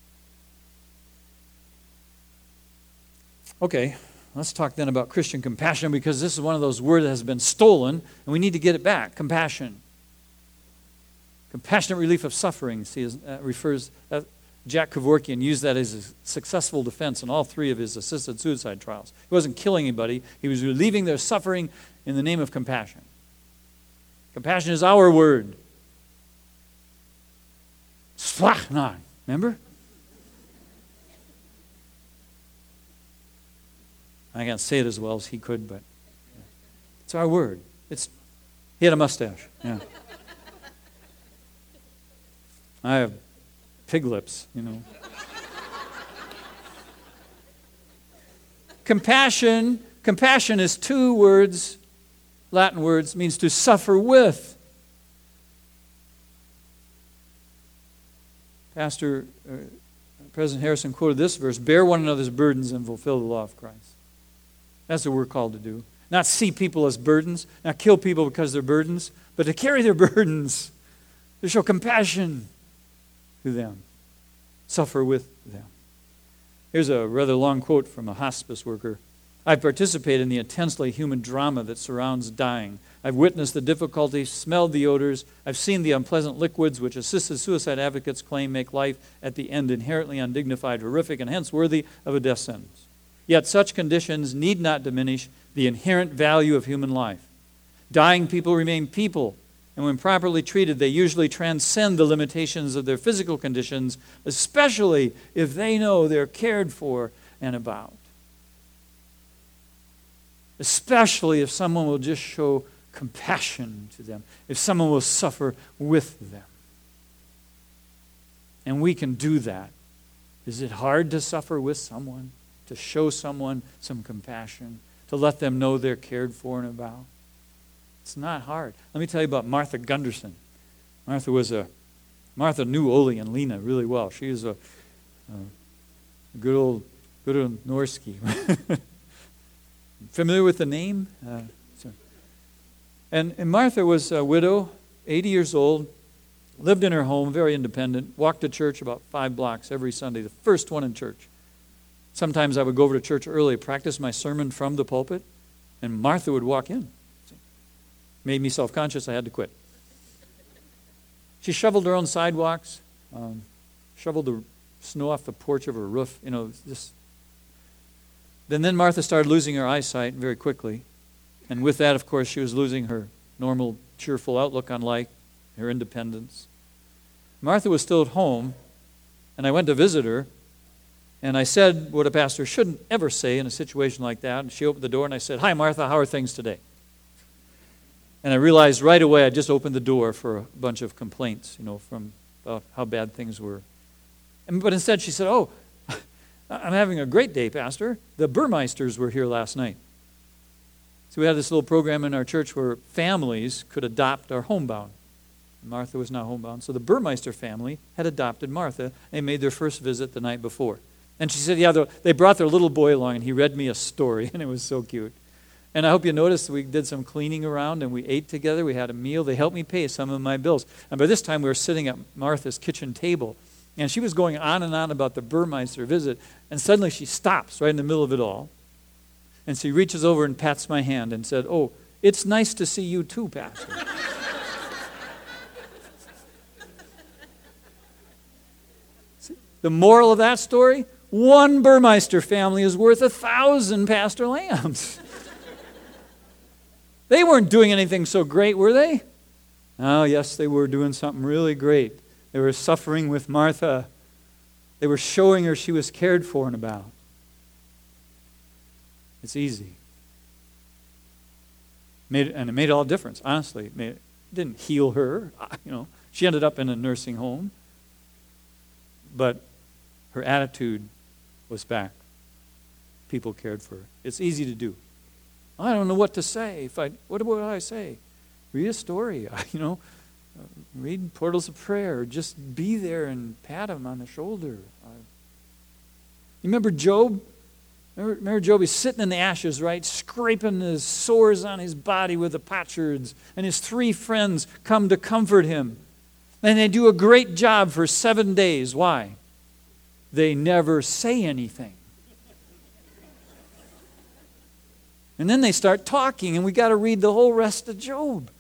Okay, let's talk then about Christian compassion, because this is one of those words that has been stolen and we need to get it back. Compassion. Compassionate relief of suffering. See, uh, refers, uh, Jack Kevorkian used that as a successful defense in all three of his assisted suicide trials. He wasn't killing anybody. He was relieving their suffering in the name of compassion. Compassion is our word. Splachnan, remember? I can't say it as well as he could, but it's our word. It's he had a mustache. Yeah. I have pig lips, you know. Compassion, compassion is two words, Latin words, means to suffer with. Pastor uh, President Harrison quoted this verse, bear one another's burdens and fulfill the law of Christ. That's what we're called to do. Not see people as burdens, not kill people because they're burdens, but to carry their burdens, to show compassion to them, suffer with them. Here's a rather long quote from a hospice worker. I've participated in the intensely human drama that surrounds dying. I've witnessed the difficulties, smelled the odors. I've seen the unpleasant liquids which assisted suicide advocates claim make life at the end inherently undignified, horrific, and hence worthy of a death sentence. Yet such conditions need not diminish the inherent value of human life. Dying people remain people, and when properly treated, they usually transcend the limitations of their physical conditions, especially if they know they're cared for and about. Especially if someone will just show compassion to them, if someone will suffer with them. And we can do that. Is it hard to suffer with someone? To show someone some compassion? To let them know they're cared for and about? It's not hard. Let me tell you about Martha Gunderson. Martha was a, Martha knew Ole and Lena really well. She was a, a good old, good old Norski. Familiar with the name? Uh, and, and Martha was a widow, eighty years old, lived in her home, very independent, walked to church about five blocks every Sunday, the first one in church. Sometimes I would go over to church early, practice my sermon from the pulpit, and Martha would walk in. Made me self-conscious, I had to quit. She shoveled her own sidewalks, um, shoveled the snow off the porch of her roof, you know, just Then, then Martha started losing her eyesight very quickly. And with that, of course, she was losing her normal, cheerful outlook on life, her independence. Martha was still at home, and I went to visit her, and I said what a pastor shouldn't ever say in a situation like that. And she opened the door, and I said, "Hi, Martha, how are things today?" And I realized right away I just opened the door for a bunch of complaints, you know, from about how bad things were. And, but instead she said, "Oh, I'm having a great day, Pastor. The Burmeisters were here last night." So we had this little program in our church where families could adopt our homebound. Martha was not homebound. So the Burmeister family had adopted Martha. They made their first visit the night before. And she said, yeah, they brought their little boy along, and he read me a story, and it was so cute. And I hope you noticed we did some cleaning around, and we ate together. We had a meal. They helped me pay some of my bills. And by this time, we were sitting at Martha's kitchen table, and she was going on and on about the Burmeister visit, and suddenly she stops right in the middle of it all, and she reaches over and pats my hand and said, "Oh, it's nice to see you too, Pastor." The moral of that story, one Burmeister family is worth a thousand Pastor Lambs. They weren't doing anything so great, were they? Oh, yes, they were doing something really great. They were suffering with Martha. They were showing her she was cared for and about. It's easy. Made, and it made all the difference, honestly. It, made, it didn't heal her. You know, she ended up in a nursing home. But her attitude was back. People cared for her. It's easy to do. I don't know what to say. If I, what would I say? Read a story. You know, read Portals of Prayer. Just be there and pat him on the shoulder. Uh, you remember Job? Remember, remember Job? He's sitting in the ashes, right? Scraping his sores on his body with the potsherds. And his three friends come to comfort him. And they do a great job for seven days. Why? They never say anything. And then they start talking, and we got to read the whole rest of Job.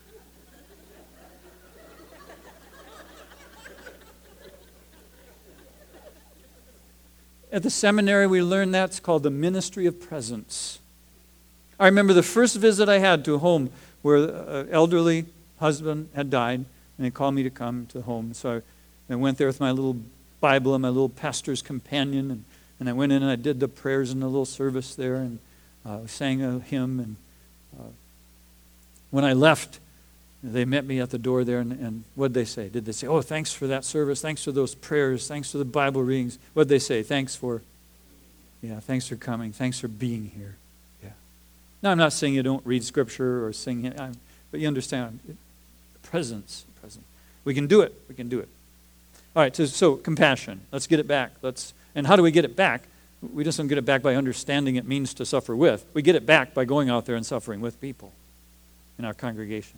At the seminary, we learned that's called the ministry of presence. I remember the first visit I had to a home where an elderly husband had died, and they called me to come to the home. So I, I went there with my little Bible and my little pastor's companion, and, and I went in and I did the prayers in the little service there, and uh, sang a hymn. And uh, when I left, they met me at the door there, and, and what did they say? Did they say, "Oh, thanks for that service, thanks for those prayers, thanks for the Bible readings"? What did they say? Thanks for, yeah, thanks for coming, thanks for being here. Yeah. Now, I'm not saying you don't read Scripture or sing, I'm, but you understand, presence, presence. We can do it, we can do it. All right, so, so compassion. Let's get it back. Let's, and how do we get it back? We just don't get it back by understanding it means to suffer with. We get it back by going out there and suffering with people in our congregations.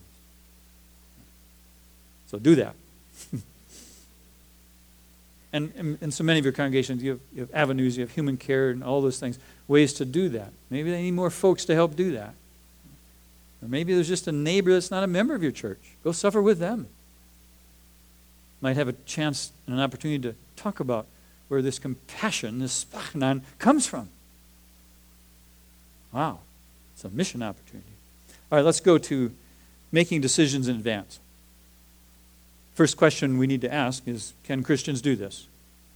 So do that. and, and in so many of your congregations, you have, you have avenues, you have human care and all those things, ways to do that. Maybe they need more folks to help do that. Or maybe there's just a neighbor that's not a member of your church. Go suffer with them. Might have a chance and an opportunity to talk about where this compassion, this spachnan, comes from. Wow, it's a mission opportunity. All right, let's go to making decisions in advance. First question we need to ask is, can Christians do this?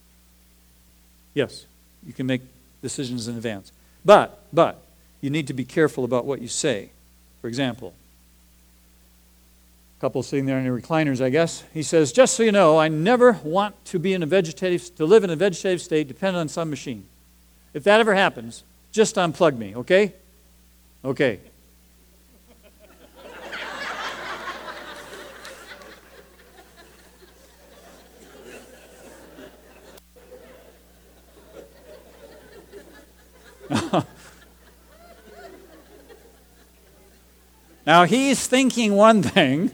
Yes, you can make decisions in advance. But, but, you need to be careful about what you say. For example, couple sitting there in the recliners, I guess. He says, "Just so you know, I never want to be in a vegetative, to live in a vegetative state dependent on some machine. If that ever happens, just unplug me, okay?" Okay. Now, he's thinking one thing,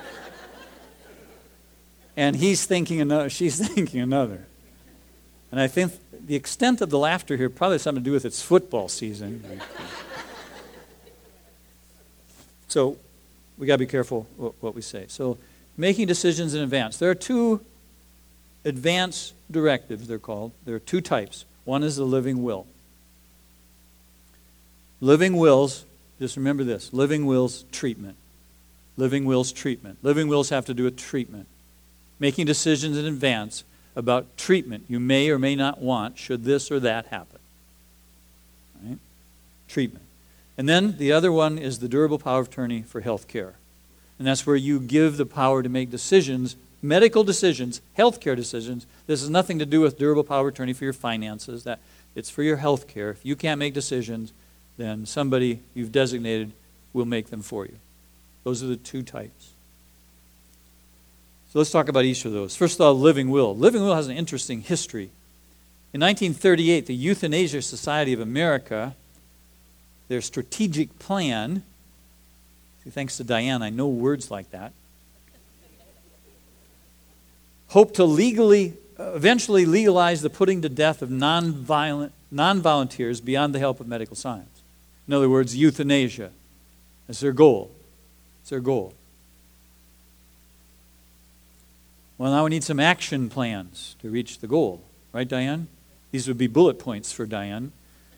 and he's thinking another, she's thinking another. And I think the extent of the laughter here probably has something to do with it's football season. So we got to be careful what we say. So making decisions in advance. There are two advance directives, they're called. There are two types. One is the living will. Living wills, just remember this, living wills treatment. Living wills treatment. Living wills have to do with treatment. Making decisions in advance about treatment you may or may not want should this or that happen. Right? Treatment. And then the other one is the durable power of attorney for health care. And that's where you give the power to make decisions, medical decisions, health care decisions. This has nothing to do with durable power of attorney for your finances. That it's for your health care. If you can't make decisions, then somebody you've designated will make them for you. Those are the two types. So let's talk about each of those. First of all, living will. Living will has an interesting history. In nineteen thirty-eight, the Euthanasia Society of America, their strategic plan, see, thanks to Diane, I know words like that, hoped to legally, uh, eventually legalize the putting to death of non-violent, non-volunteers beyond the help of medical science. In other words, euthanasia. That's their goal. It's their goal. Well, now we need some action plans to reach the goal. Right, Diane? These would be bullet points for Diane.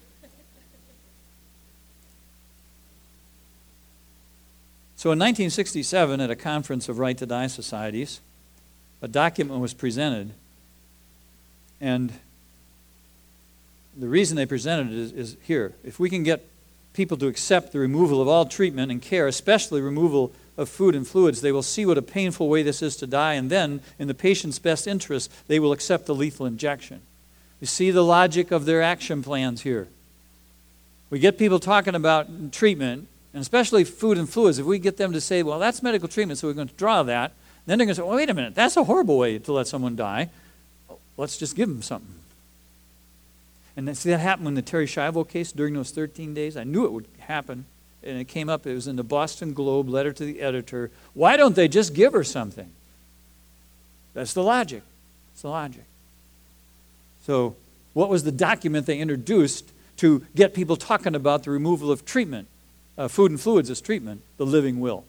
So in nineteen sixty-seven, at a conference of Right to Die societies, a document was presented. And the reason they presented it is, is here. If we can get people to accept the removal of all treatment and care, especially removal of food and fluids, they will see what a painful way this is to die, and then, in the patient's best interest, they will accept the lethal injection. You see the logic of their action plans here. We get people talking about treatment, and especially food and fluids. If we get them to say, well, that's medical treatment, so we're going to draw that, then they're going to say, well, wait a minute, that's a horrible way to let someone die. Let's just give them something. And see, that happened in the Terry Schiavo case during those thirteen days. I knew it would happen. And it came up, it was in the Boston Globe, letter to the editor. Why don't they just give her something? That's the logic. It's the logic. So what was the document they introduced to get people talking about the removal of treatment, uh, food and fluids as treatment? The living will.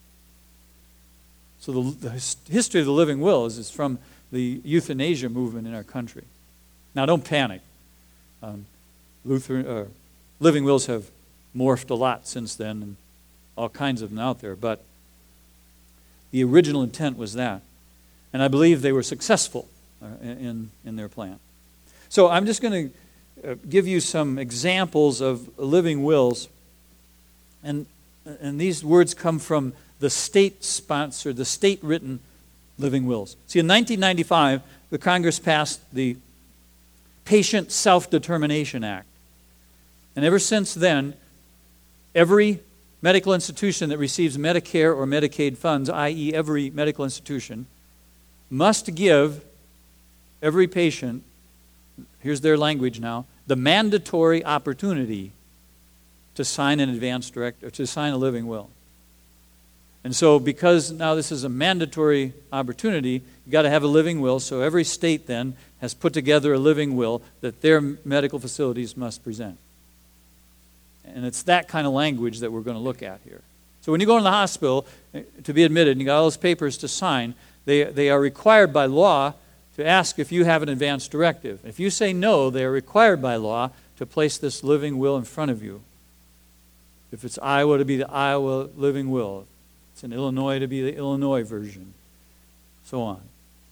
So the, the history of the living will is, is from the euthanasia movement in our country. Now don't panic. Um, Lutheran, uh, living wills have morphed a lot since then, and all kinds of them out there. But the original intent was that. And I believe they were successful uh, in, in their plan. So I'm just going to uh, give you some examples of living wills. And, and these words come from the state-sponsored, the state-written living wills. See, in nineteen ninety-five, the Congress passed the Patient Self-Determination Act. And ever since then, every medical institution that receives Medicare or Medicaid funds, that is every medical institution, must give every patient, here's their language now, the mandatory opportunity to sign an advance direct, or to sign a living will. And so because now this is a mandatory opportunity, you've got to have a living will, so every state then has put together a living will that their medical facilities must present. And it's that kind of language that we're going to look at here. So when you go in the hospital to be admitted and you got all those papers to sign, they, they are required by law to ask if you have an advance directive. If you say no, they are required by law to place this living will in front of you. If it's Iowa, to be the Iowa living will. If it's in Illinois, to be the Illinois version. So on.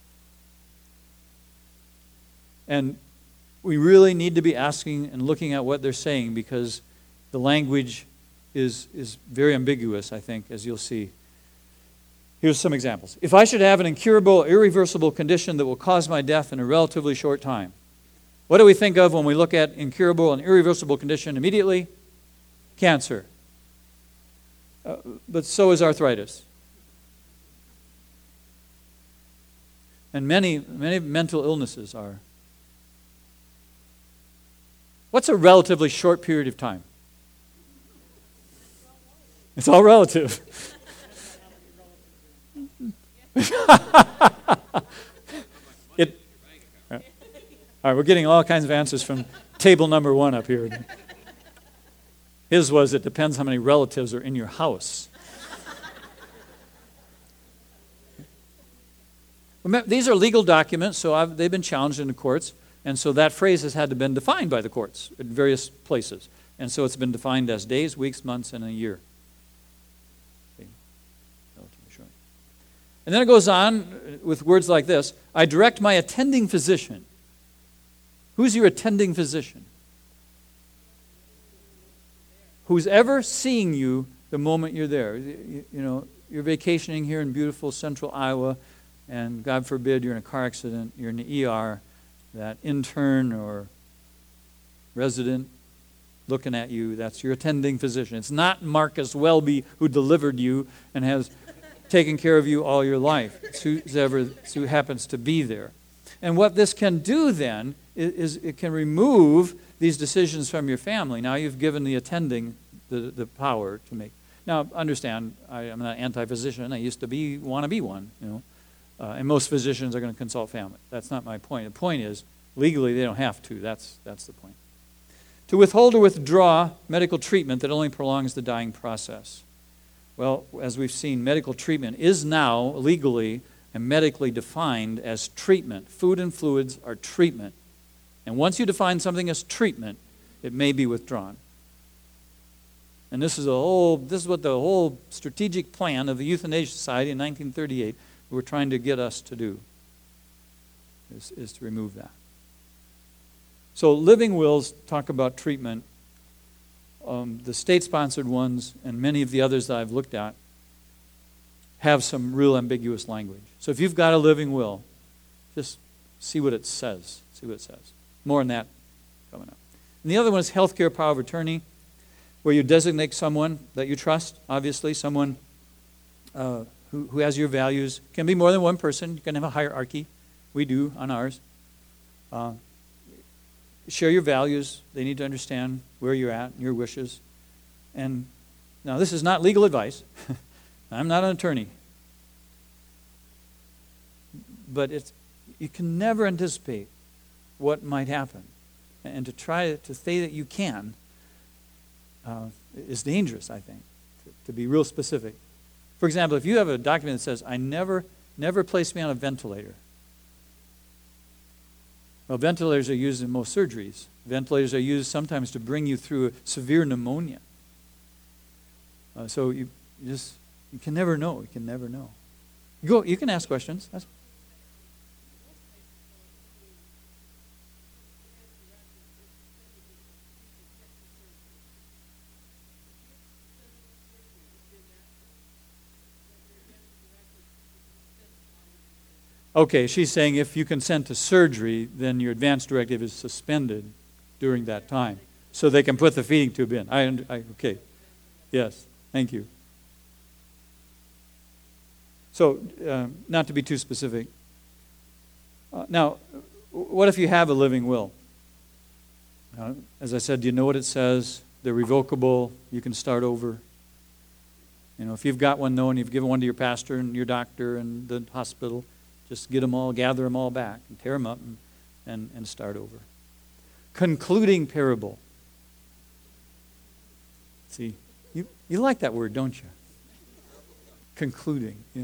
And we really need to be asking and looking at what they're saying, because the language is, is very ambiguous, I think, as you'll see. Here's some examples. If I should have an incurable, irreversible condition that will cause my death in a relatively short time, what do we think of when we look at incurable and irreversible condition immediately? Cancer. Uh, but so is arthritis. And many, many mental illnesses are. What's a relatively short period of time? It's all relative. it, all right, we're getting all kinds of answers from table number one up here. His was, it depends how many relatives are in your house. These are legal documents, so I've, they've been challenged in the courts, and so that phrase has had to been defined by the courts in various places. And so it's been defined as days, weeks, months, and a year. Okay. Relatively short. And then it goes on with words like this: I direct my attending physician. Who's your attending physician? Who's ever seeing you the moment you're there. You, you know, you're vacationing here in beautiful central Iowa, and God forbid you're in a car accident, you're in the E R, that intern or resident looking at you, that's your attending physician. It's not Marcus Welby who delivered you and has taken care of you all your life. It's who's ever, it's who happens to be there. And what this can do then is, is it can remove these decisions from your family. Now you've given the attending the, the power to make. Now understand, I, I'm not anti-physician. I used to be, want to be one, you know. Uh, and most physicians are going to consult family. That's not my point. The point is, legally they don't have to. That's, that's the point. To withhold or withdraw medical treatment that only prolongs the dying process. Well, as we've seen, medical treatment is now legally and medically defined as treatment. Food and fluids are treatment. And once you define something as treatment, it may be withdrawn. And this is a whole, this is what the whole strategic plan of the Euthanasia Society in nineteen thirty-eight were trying to get us to do, is, is to remove that. So living wills talk about treatment. Um, the state-sponsored ones and many of the others that I've looked at have some real ambiguous language. So if you've got a living will, just see what it says. See what it says. More on that coming up. And the other one is healthcare power of attorney, where you designate someone that you trust, obviously, someone uh, who, who has your values. It can be more than one person. You can have a hierarchy. We do on ours. Uh, share your values. They need to understand where you're at, your wishes. And now this is not legal advice. I'm not an attorney. But it's, you can never anticipate what might happen. And to try to say that you can uh, is dangerous, I think, to, to be real specific. For example, if you have a document that says, I never, never place me on a ventilator. Well, ventilators are used in most surgeries. Ventilators are used sometimes to bring you through a severe pneumonia. Uh, so you, you just, you can never know. You can never know. You go. You can ask questions. That's, Okay, she's saying if you consent to surgery, then your advance directive is suspended during that time, so they can put the feeding tube in. I, I okay, yes, thank you. So, uh, not to be too specific. Uh, now, what if you have a living will? Uh, as I said, do you know what it says? They're revocable. You can start over. You know, if you've got one, though, and you've given one to your pastor and your doctor and the hospital, just get them all, gather them all back, and tear them up and, and, and start over. Concluding parable. See, you, you like that word, don't you? Concluding, yeah.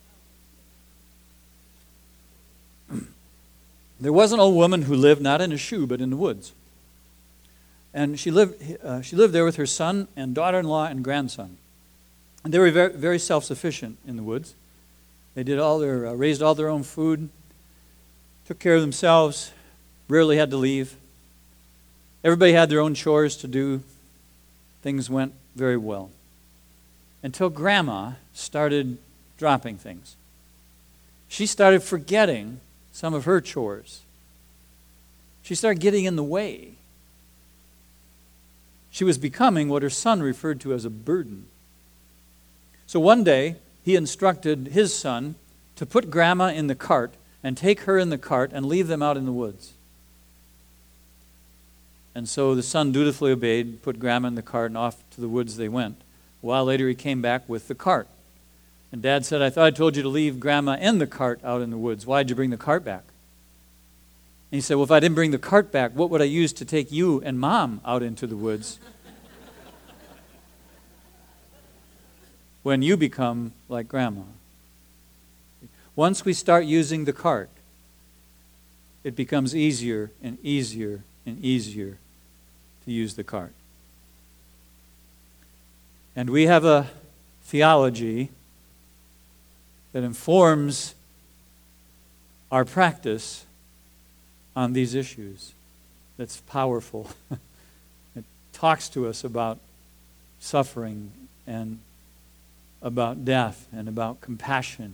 There was an old woman who lived not in a shoe, but in the woods. And she lived, uh, she lived there with her son and daughter-in-law and grandson. And they were very, very self-sufficient in the woods. They did all their, uh, raised all their own food, took care of themselves, rarely had to leave. Everybody had their own chores to do. Things went very well. Until Grandma started dropping things. She started forgetting some of her chores. She started getting in the way. She was becoming what her son referred to as a burden. So one day, he instructed his son to put Grandma in the cart and take her in the cart and leave them out in the woods. And so the son dutifully obeyed, put Grandma in the cart, and off to the woods they went. A while later, he came back with the cart. And Dad said, I thought I told you to leave Grandma in the cart out in the woods. Why'd you bring the cart back? And he said, well, if I didn't bring the cart back, what would I use to take you and Mom out into the woods when you become like Grandma? Once we start using the cart, it becomes easier and easier and easier to use the cart. And we have a theology that informs our practice on these issues. That's powerful. It talks to us about suffering and about death and about compassion.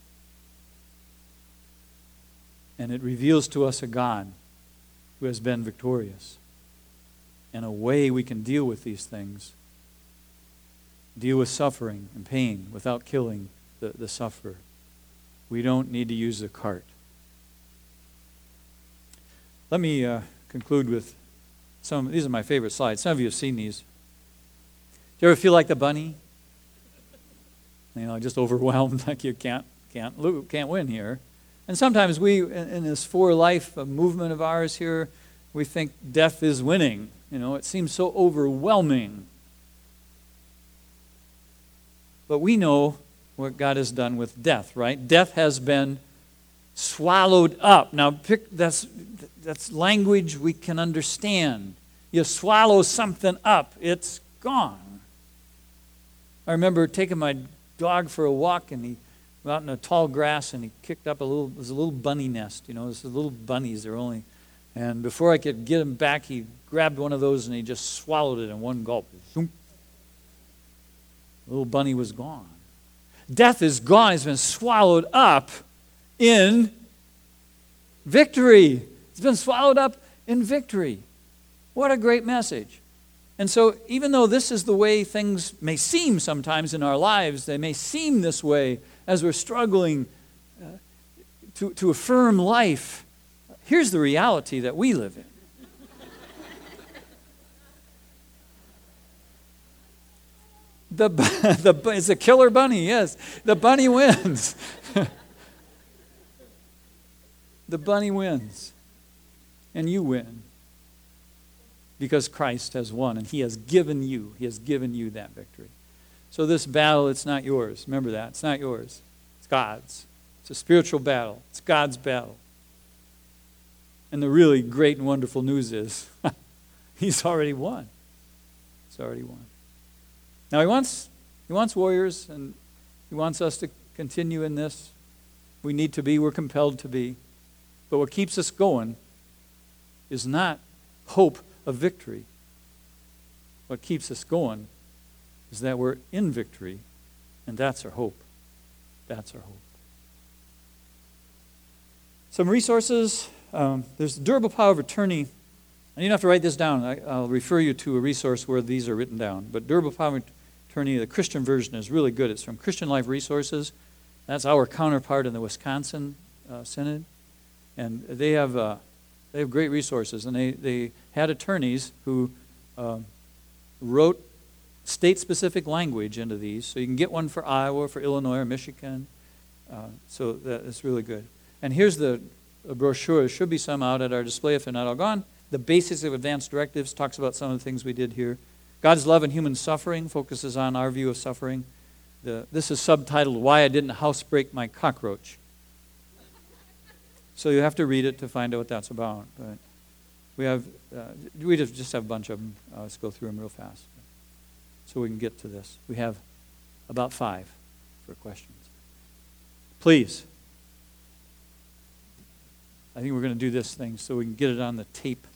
And it reveals to us a God who has been victorious and a way we can deal with these things. Deal with suffering and pain without killing the, the sufferer. We don't need to use the cart. Let me uh, conclude with some. These are my favorite slides. Some of you have seen these. Do you ever feel like the bunny? You know, just overwhelmed, like you can't can't lose, can't win here. And sometimes we, in, in this for life movement of ours here, we think death is winning. You know, it seems so overwhelming. But we know what God has done with death, right? Death has been swallowed up. Now, pick, that's that's language we can understand. You swallow something up, it's gone. I remember taking my dog for a walk, and he was out in the tall grass, and he kicked up a little, it was a little bunny nest, you know, this is little bunnies, they're only, and before I could get him back, he grabbed one of those, and he just swallowed it in one gulp. Zoom. The little bunny was gone. Death is gone, it's been swallowed up in victory. It's been swallowed up in victory. What a great message. And so even though this is the way things may seem sometimes in our lives, they may seem this way as we're struggling uh, to, to affirm life, here's the reality that we live in. The, the, it's a killer bunny, yes. The bunny wins. The bunny wins. And you win. Because Christ has won, and he has given you, he has given you that victory. So this battle, it's not yours. Remember that. It's not yours. It's God's. It's a spiritual battle. It's God's battle. And the really great and wonderful news is, he's already won. He's already won. Now he wants, he wants warriors, and he wants us to continue in this. We need to be, we're compelled to be. But what keeps us going is not hope of victory. What keeps us going is that we're in victory, and that's our hope. That's our hope. Some resources. Um, there's Durable Power of Attorney. And you don't have to write this down. I, I'll refer you to a resource where these are written down. But Durable Power of Attorney, the Christian version, is really good. It's from Christian Life Resources. That's our counterpart in the Wisconsin uh, Synod. And they have uh, they have great resources. And they, they had attorneys who uh, wrote state-specific language into these. So you can get one for Iowa, for Illinois, or Michigan. Uh, so that's really good. And here's the a brochure. There should be some out at our display if they're not all gone. The Basics of Advanced Directives talks about some of the things we did here. God's Love and Human Suffering focuses on our view of suffering. The, this is subtitled, Why I Didn't Housebreak My Cockroach. So you have to read it to find out what that's about. But we have, uh, we just have a bunch of them. Uh, let's go through them real fast so we can get to this. We have about five for questions. Please. I think we're going to do this thing so we can get it on the tape.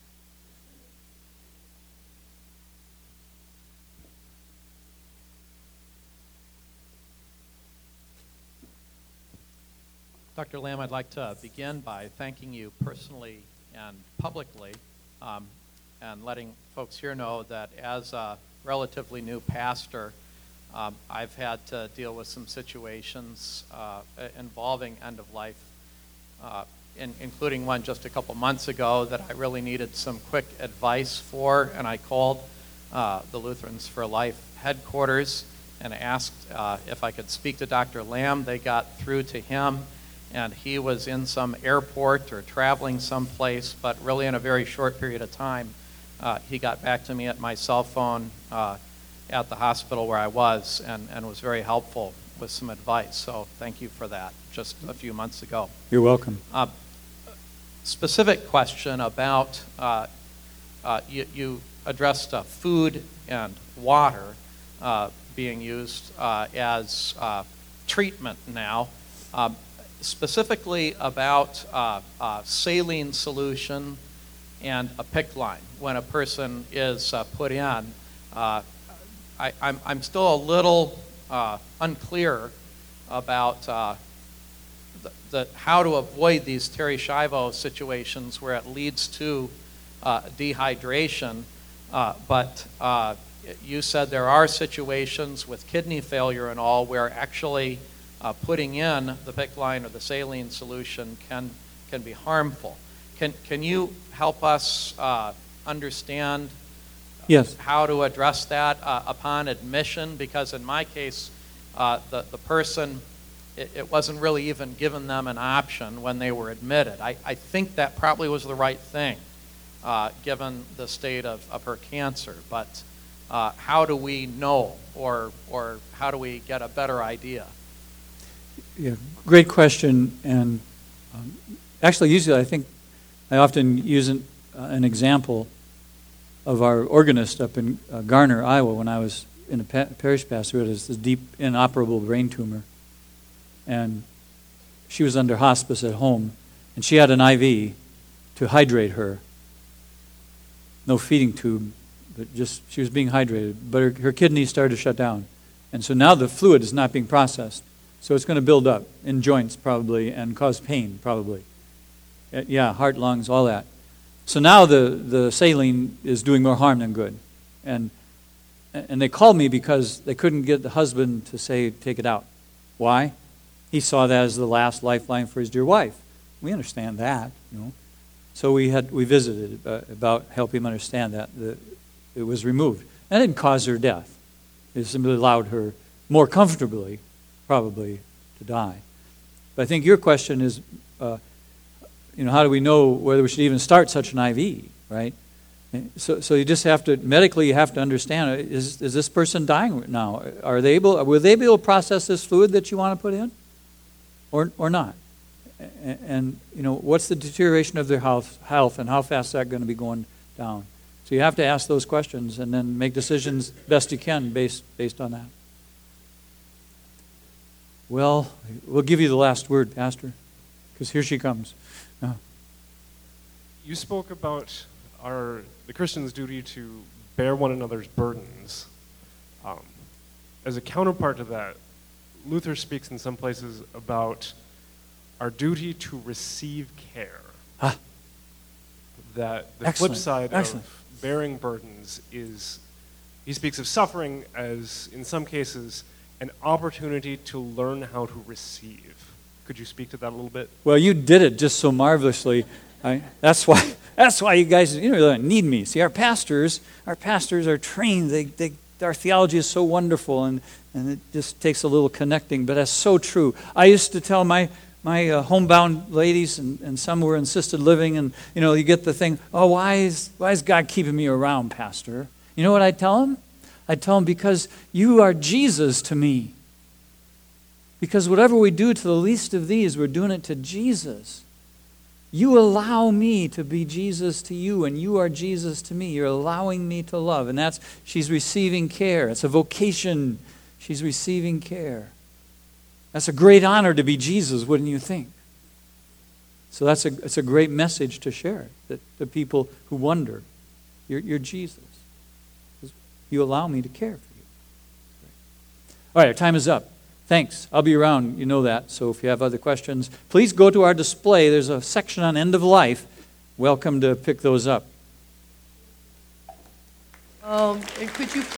Doctor Lamb, I'd like to begin by thanking you personally and publicly um, and letting folks here know that as a relatively new pastor, um, I've had to deal with some situations uh, involving end-of-life, uh, in, including one just a couple months ago that I really needed some quick advice for, and I called uh, the Lutherans for Life headquarters and asked uh, if I could speak to Doctor Lamb. They got through to him, and he was in some airport or traveling someplace, but really in a very short period of time, uh, he got back to me at my cell phone uh, at the hospital where I was and, and was very helpful with some advice. So thank you for that, just a few months ago. You're welcome. Uh, specific question about, uh, uh, you, you addressed uh, food and water. uh, being used uh, as uh, treatment now, um, specifically about uh, uh, saline solution and a PICC line when a person is uh, put in. Uh, I, I'm, I'm still a little uh, unclear about uh, the, the, how to avoid these Terri Schiavo situations where it leads to uh, dehydration. Uh, but uh, you said there are situations with kidney failure and all where actually uh, putting in the PICC line or the saline solution can can be harmful. Can can you help us uh, understand Yes. how to address that uh, upon admission? Because in my case, uh, the, the person, it, it wasn't really even given them an option when they were admitted. I, I think that probably was the right thing, uh, given the state of, of her cancer. But uh, how do we know, or, or how do we get a better idea? Yeah, great question. And um, actually, usually I think I often use an, uh, an example of our organist up in uh, Garner, Iowa, when I was in a pa- parish pastor who had this deep inoperable brain tumor. And she was under hospice at home, and she had an I V to hydrate her. No feeding tube, but just she was being hydrated. But her, her kidneys started to shut down. And so now the fluid is not being processed. So it's going to build up in joints probably and cause pain probably. Uh, yeah, heart, lungs, all that. So now the, the saline is doing more harm than good. And and they called me because they couldn't get the husband to say, take it out. Why? He saw that as the last lifeline for his dear wife. We understand that, you know. So we had we visited uh, about helping him understand that. The, it was removed. And it didn't cause her death. It simply allowed her more comfortably, probably, to die. But I think your question is, uh, you know, how do we know whether we should even start such an I V, right? So, so you just have to, medically you have to understand, is, is this person dying now? Are they able, will they be able to process this fluid that you want to put in? Or, or not? And, and, you know, what's the deterioration of their health, health and how fast is that going to be going down? So you have to ask those questions and then make decisions best you can based, based on that. Well, we'll give you the last word, Pastor, because here she comes. Uh. You spoke about our the Christian's duty to bear one another's burdens. Um, as a counterpart to that, Luther speaks in some places about our duty to receive care. Ah. That the Excellent. flip side Excellent. of bearing burdens is, he speaks of suffering as, in some cases, an opportunity to learn how to receive. Could you speak to that a little bit? Well, you did it just so marvelously. I, that's why. That's why you guys, you know, don't need me. See, our pastors, our pastors are trained. They, they, our theology is so wonderful, and, and it just takes a little connecting. But that's so true. I used to tell my my uh, homebound ladies, and, and some were in assisted living, and you know, you get the thing. Oh, why is why is God keeping me around, Pastor? You know what I tell them? I tell them because you are Jesus to me. Because whatever we do to the least of these, we're doing it to Jesus. You allow me to be Jesus to you, and you are Jesus to me. You're allowing me to love. And that's, she's receiving care. It's a vocation. She's receiving care. That's a great honor to be Jesus, wouldn't you think? So that's a, it's a great message to share, that the people who wonder, you're, you're Jesus. You allow me to care for you. All right, our time is up. Thanks. I'll be around. You know that. So if you have other questions, please go to our display. There's a section on end of life. Welcome to pick those up. Um, and could you